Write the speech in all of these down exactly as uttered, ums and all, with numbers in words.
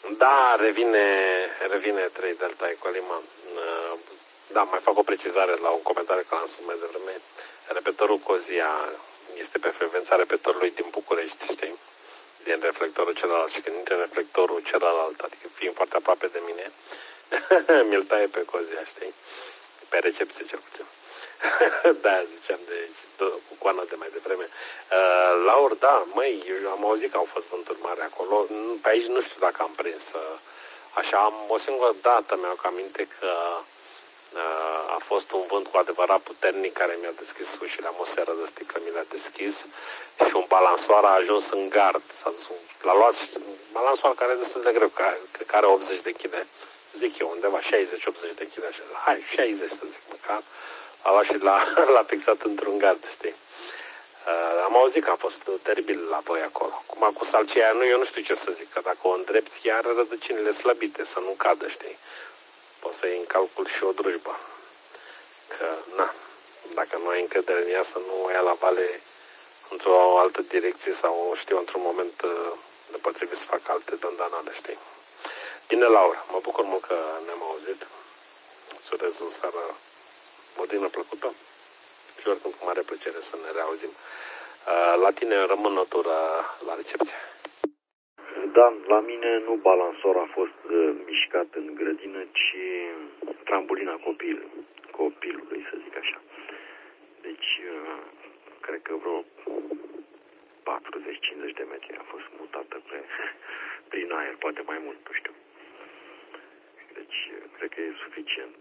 Da, revine, revine trei Delta Eco Lima. Da, mai fac o precizare la un comentariu care l-am spus mai devreme. Repetorul Cozia este pe frecvența repetorului din București, știi? Din reflectorul celălalt și când intre reflectorul celălalt, adică fiind foarte aproape de mine, mi-l taie pe Cozia, știi? Pe recepție cel puțin. Da, ziceam de cu coana de mai devreme. Uh, Laur, da, măi, eu am auzit că au fost vânturi mari acolo. Pe aici nu știu dacă am prins. Uh, așa, am o singură dată mi-au aminte că uh, a fost un vânt cu adevărat puternic care mi-a deschis ușile, am o seră de sticlă, mi le-a deschis și un balansoar a ajuns în gard. L-a luat balansoar care e destul de greu, care, cred că are optzeci de kilograme. Zic eu, undeva șaizeci optzeci de kilograme. Hai, șaizeci să zic măcar. A luat și l-a fixat într-un gard, știi? Uh, am auzit că a fost teribil la voi acolo. Cum cu salcia nu, eu nu știu ce să zic, că dacă o îndrepți, iar rădăcinile slăbite, să nu cadă, știi? Poți să iei în calcul și o drujbă. Că, na, dacă nu ai încredere în ea, să nu o ia la vale într-o altă direcție sau, știu, într-un moment uh, nepotrivit să fac alte dandanale, știi? Bine, Laura, mă bucur mult că ne-am auzit. Îți urez o seară modină plăcută și oricum cu mare plăcere să ne reauzim. La tine rămân notură la recepție. Da, la mine nu balansor a fost uh, mișcat în grădină, ci trambolina copil, copilului, să zic așa. Deci, uh, cred că vreo patruzeci cincizeci de metri a fost mutată pe, prin aer, poate mai mult, nu știu. Deci, uh, cred că e suficient.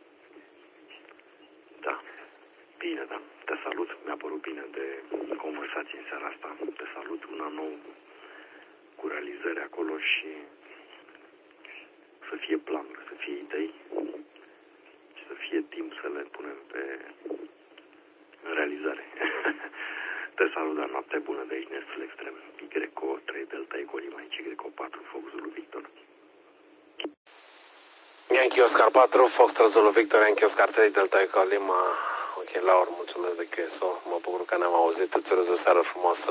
Da. Bine, da. Te salut. Mi-a părut bine de conversație în seara asta. Te salut. Un an nou cu realizări acolo și să fie planuri, să fie idei și să fie timp să le punem pe în realizare. Te salut, dar noapte bună de aici, Nestul Extrem. Y O trei Delta Eco Lima, Y O patru Fox Zulu Victor. Yankee Oscar patru, Fox Zulu Victor, Yankee Oscar trei Delta Eco Lima. Ok, Laura, mulțumesc de Q S O. Mă bucur că ne-am auzit. Îți urez o seară frumoasă.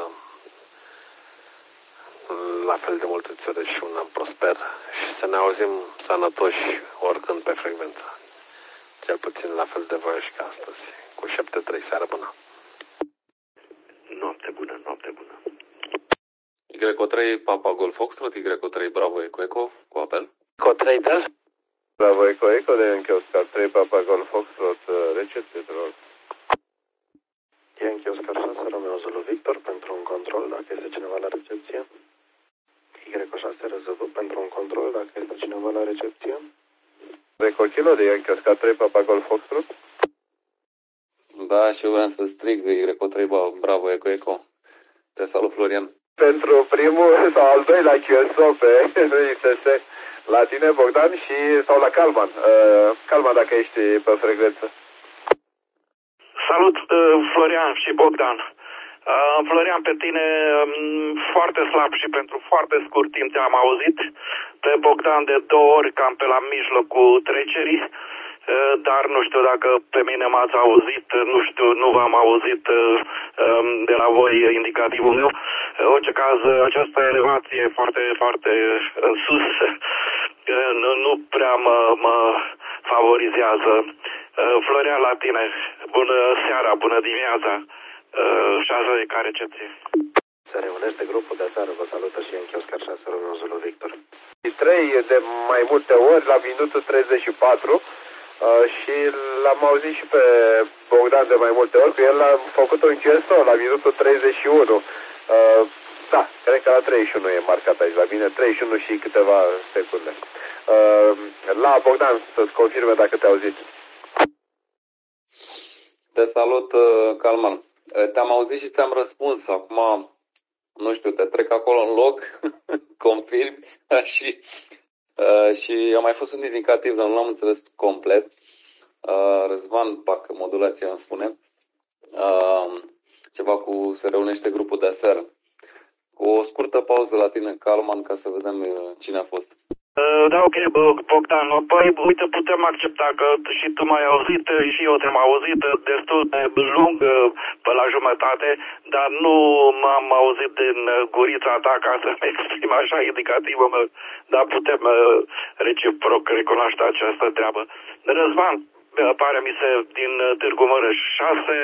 La fel de mult îți urez și un an prosper. Și să ne auzim sănătoși oricând pe frecvență. Cel puțin la fel de voioși ca astăzi. Cu șapte trei, seară bună. Noapte bună, noapte bună. Y O trei Papa Golf Foxtrot, Y O trei Bravo Eco Eco, cu apel. Y O trei Del. Bravo Eco Eco de Yankee Oscar trei Papa Golf Foxtrot, recepție, te rog. Yankee Oscar șase Romeo Zulu Victor pentru un control, dacă este cineva la recepție. Y O șase Răzăvu pentru un control, dacă este cineva la recepție. Eco Kilo de Yankee Oscar trei Papa Golf Foxtrot. Da, și eu vreau să strig Y O trei Bravo Eco Eco. Te salut, Florian. Pentru primul sau al doilea Q S O pe I S S, la tine, Bogdan, și sau la Calman. Uh, Calman, dacă ești pe frecvență. Salut, uh, Florian și Bogdan. Uh, Florian, pe tine um, foarte slab și pentru foarte scurt timp te-am auzit. Pe Bogdan de două ori, cam pe la mijlocul trecerii. Uh, dar nu știu dacă pe mine m-ați auzit, nu știu, nu v-am auzit uh, um, de la voi indicativul meu. În orice caz, această elevație foarte, foarte uh, sus uh, nu, nu prea mă, mă favorizează. Uh, Florian, la tine, bună seara, bună dimineața uh, și asta e ca recepție. Se reunește grupul de seară, vă salută și Yankee Oscar șase Romeo Zulu Victor. trei de mai multe ori, la minutul treizeci și patru. Uh, și l-am auzit și pe Bogdan de mai multe ori, că el a făcut un Q S O la minutul treizeci și unu. Uh, da, cred că la treizeci și unu e marcat aici, la mine treizeci și unu și câteva secunde. Uh, la Bogdan să-ți confirme dacă te-a auzit. Te salut, Calman. Te-am auzit și ți-am răspuns. Acum, nu știu, te trec acolo în loc, confirmi și... Uh, și a mai fost un indicativ, dar nu l-am înțeles complet. Uh, Răzvan, parcă modulația îmi spune. Uh, ceva cu se reunește grupul de seară. Cu o scurtă pauză la tine, Calman, ca să vedem uh, cine a fost. Uh, da, ok, Bogdan, păi uite, putem accepta că și tu m-ai auzit și eu te-am auzit destul de lung pe la jumătate, dar nu m-am auzit din gurița ta ca să-mi exprim așa indicativă, dar putem reciproc recunoaște această treabă. Răzvan, pare mi se, din Târgu Mureș, șase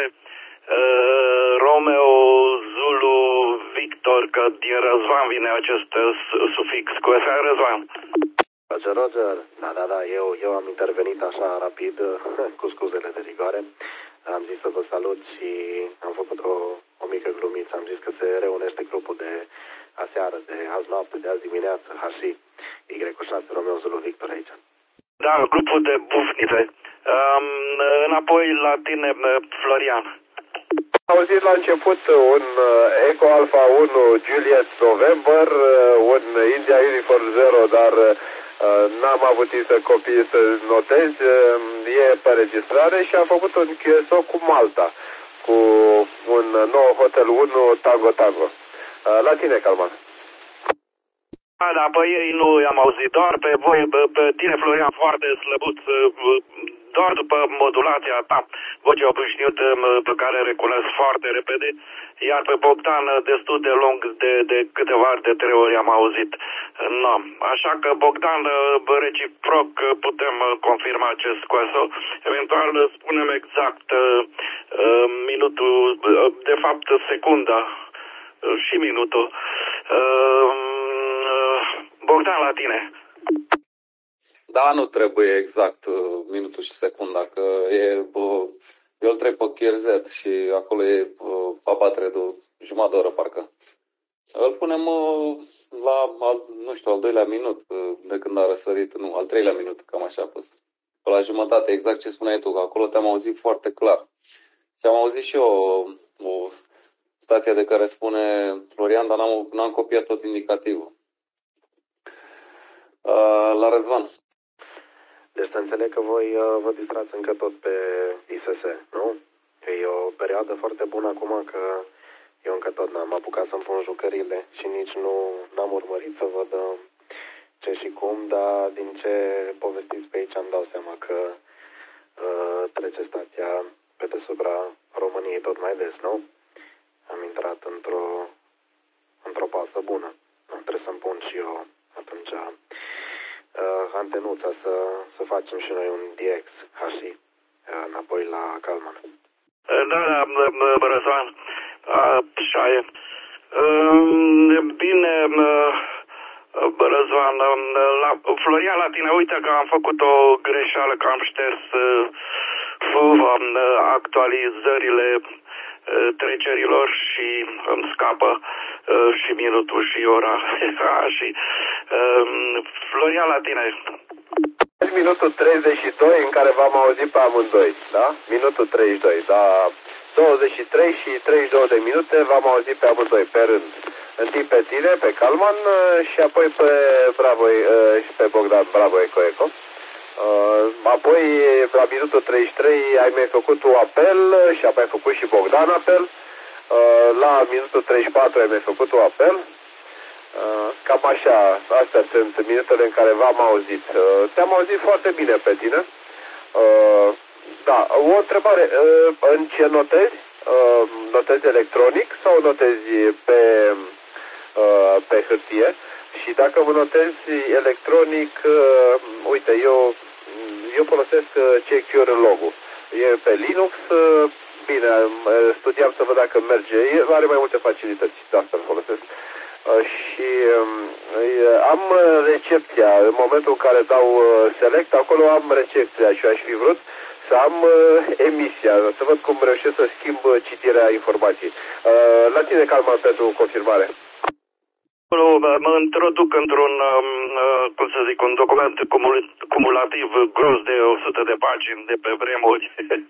uh, Romeo Zulu Victor, că din Răzvan vine acest sufix. Cu ăsta Răzvan. Roger, Roger, da, da, da, eu, eu am intervenit așa rapid, cu scuzele de rigoare. Am zis să vă salut și am făcut o, o mică glumiță. Am zis că se reunește grupul de aseară, de azi noapte, de azi dimineață, H și Y șase, Romeo Zulu Victor aici. Da, grupul de bufnițe. Um, înapoi la tine, Florian. Am auzit la început un Echo Alpha unu Juliet November, un India Uniform zero, dar n-am avut timp să copii să notez, e pe registrare și am făcut un Q S O cu Malta, cu un nou Hotel unu Tango Tango. La tine, Calman. Da, da, pe ei nu i-am auzit, doar pe voi, pe, pe tine, Florian, foarte slăbuț, doar după modulația ta, vocea obișnuit pe care recunosc foarte repede, iar pe Bogdan destul de lung, de, de câteva ori, de trei ori am auzit. No. Așa că, Bogdan, reciproc putem confirma acest scoasă. Eventual spunem exact uh, minutul, uh, de fapt secunda uh, și minutul. Uh, Bogdan, la tine. Da, nu trebuie exact uh, minutul și secunda, că e, uh, eu îl trec pe Chierzet și acolo e uh, papatre de jumătate de oră, parcă. Îl punem uh, la, al, nu știu, al doilea minut, uh, de când a răsărit, nu, al treilea minut, cam așa a fost. Pe la jumătate, exact ce spuneai tu, că acolo te-am auzit foarte clar. Și am auzit și eu o, o stație de care spune Florian, dar n-am, n-am copiat tot indicativul. Uh, la Răzvan. Deci să înțeleg că voi uh, vă distrați încă tot pe I S S, nu? E o perioadă foarte bună acum, că eu încă tot n-am apucat să-mi pun jucările și nici nu n-am urmărit să văd uh, ce și cum, dar din ce povestiți pe aici îmi dau seama că uh, trece stația pe deasupra României tot mai des, nu? Am intrat într-o într-o pasă bună. Trebuie să-mi pun și eu atunci uh, antenuța să, să facem și noi un D X H și uh, înapoi la Calman. Da, da, Răzvan. Așa e. Bine, Răzvan, la, Florian, la tine, uite că am făcut o greșeală, că am șters actualizările trecerilor și îmi scapă și minutul și ora. și, Florian, la tine. Minutul treizeci și doi în care v-am auzit pe amândoi, da? Minutul treizeci și doi, da? douăzeci și trei și treizeci și două de minute v-am auzit pe amândoi, pe rând. Întâi pe tine, pe Calman și apoi pe Bravo și pe Bogdan, Bravo Eco Eco. Apoi, la minutul treizeci și trei, ai mai făcut un apel și apoi ai făcut și Bogdan apel. La minutul treizeci și patru ai mai făcut un apel. Cam așa, astea sunt minutele în care v-am auzit. Te-am auzit foarte bine pe tine. Da, o întrebare. În ce notezi? Notezi electronic sau notezi pe, pe hârtie? Și dacă mă notezi electronic, uite, eu, eu folosesc CQR logul. E pe Linux. Bine, studiam să văd dacă merge. Are mai multe facilități, de asta îl folosesc. Și am recepția, în momentul în care dau select, acolo am recepția și aș fi vrut să am emisia, să văd cum reușesc să schimb citirea informației. La tine, Calman, pentru confirmare. Mă introduc într-un, cum să zic, un document cumulativ gros de o sută de pagini de pe vremuri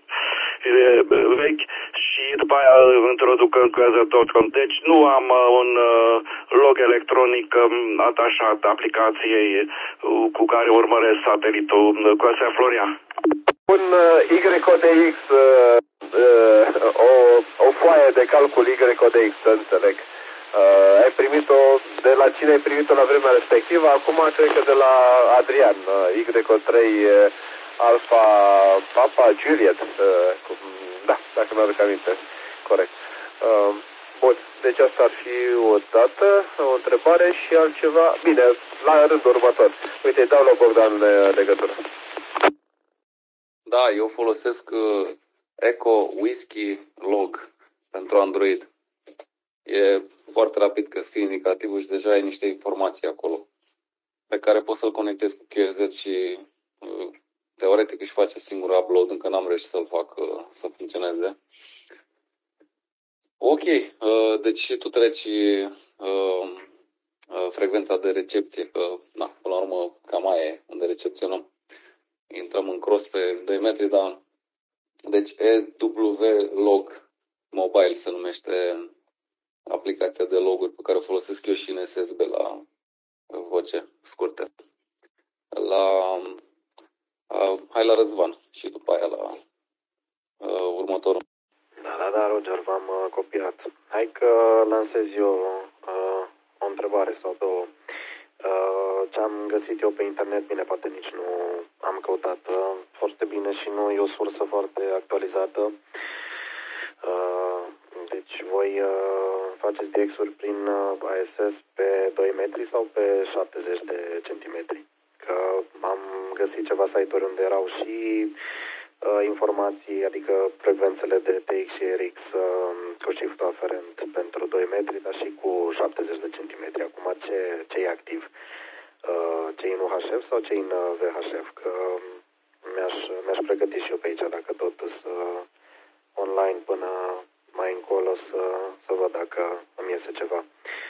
vechi și după aia introduc încă tot. Deci nu am un log electronic atașat aplicației cu care urmăresc satelitul. Cu asta, Florian. Un Y O D X, o, o foaie de calcul Y O D X, să înțeleg. Uh, ai primit-o, de la cine ai primit-o la vremea respectivă? Acum cred că de la Adrian, uh, Y trei uh, Alpha Papa Juliet. Uh, da, dacă mi-aduc aminte. Corect. Uh, bun, deci asta ar fi o dată, o întrebare și altceva. Bine, la rândul următor. Uite, dau la Bogdan legătură. Da, eu folosesc uh, Echo Whisky Log pentru Android. E foarte rapid că scrie indicativul și deja ai niște informații acolo pe care poți să-l conectezi cu Q R Z și uh, teoretic își face singur upload, încă n-am reușit să-l fac uh, să funcționeze. Ok, uh, deci tu treci uh, uh, frecvența de recepție, că na, până la urmă cam aia e unde recepționăm. Intrăm în cross pe doi metri, dar deci E W Log Mobile se numește aplicația de loguri pe care o folosesc eu și în S S B la voce scurte. La, uh, hai la Răzvan și după aia la uh, următorul. Da, da, da, Roger, v-am uh, copiat. Hai că lansez eu uh, o întrebare sau două. Uh, ce am găsit eu pe internet, bine, poate nici nu am căutat uh, foarte bine și nu e o sursă foarte actualizată. Uh, deci voi uh, faceți D X-uri prin uh, A S S pe doi metri sau pe șaptezeci de centimetri? Că am găsit ceva site-uri unde erau și uh, informații, adică frecvențele de T X și R X uh, cu shiftul aferent pentru doi metri, dar și cu șaptezeci de centimetri. Acum ce, ce e activ? Uh, ce e în U H F sau ce e în V H F? Că mi-aș, mi-aș pregăti și eu pe aici, dacă tot să online până mai încolo să, să văd dacă îmi iese ceva.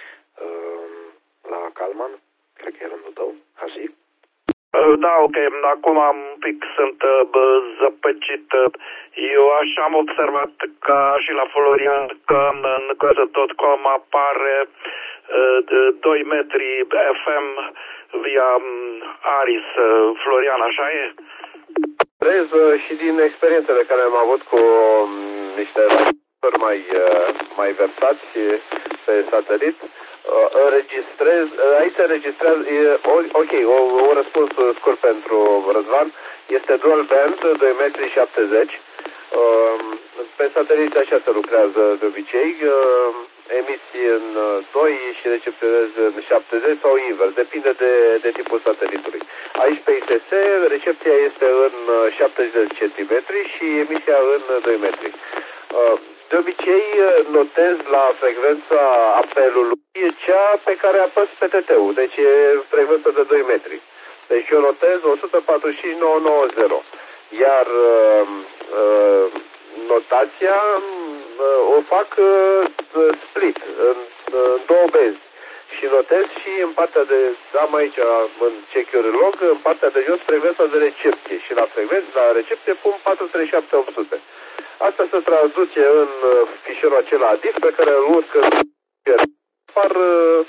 Uh, la Calman, cred că e rândul tău, Haji. Da, ok, acum un pic sunt uh, zăpăcit. Eu așa am observat ca și la Florian că în gazet punct com apare uh, doi metri F M via um, Aris. Uh, Florian, așa e? Crez uh, și din experiențele care am avut cu um, niște mai, uh, mai versați pe satelit, Uh, înregistrez, uh, aici se înregistrează, uh, ok, o, un răspuns scurt pentru Răzvan, este dual band, doi metri șaptezeci, uh, pe satelit așa se lucrează de obicei, uh, emisii în doi și recepționezi în șaptezeci sau invers, depinde de, de tipul satelitului. Aici pe I S S recepția este în șaptezeci de centimetri și emisia în doi metri. Uh, De obicei notez la frecvența apelului cea pe care apăs pe T T-ul, deci e frecvența de doi metri. Deci eu notez o sută patruzeci și cinci mii nouă sute nouăzeci. Iar uh, uh, notația uh, o fac uh, split, în, în două benzi. Și notez și în partea de, am aici în check-uri log, în partea de jos frecvența de recepție. Și la frecvența, la recepție pun patru sute treizeci și șapte opt sute. Asta se traduce în fișierul acela D I F pe care îl urc în apar uh,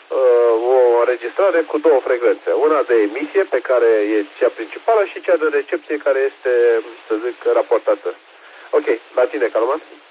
o înregistrare cu două frecvențe. Una de emisie, pe care e cea principală, și cea de recepție, care este, să zic, raportată. Ok, la tine, Calman.